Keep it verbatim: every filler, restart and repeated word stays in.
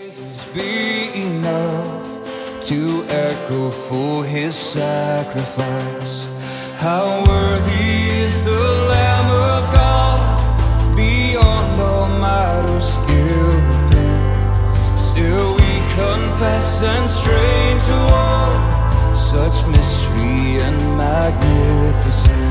Praises be enough to echo for his sacrifice. How worthy is the Lamb of God, beyond all might or skill of pen. Still we confess and strain to all such mystery and magnificence.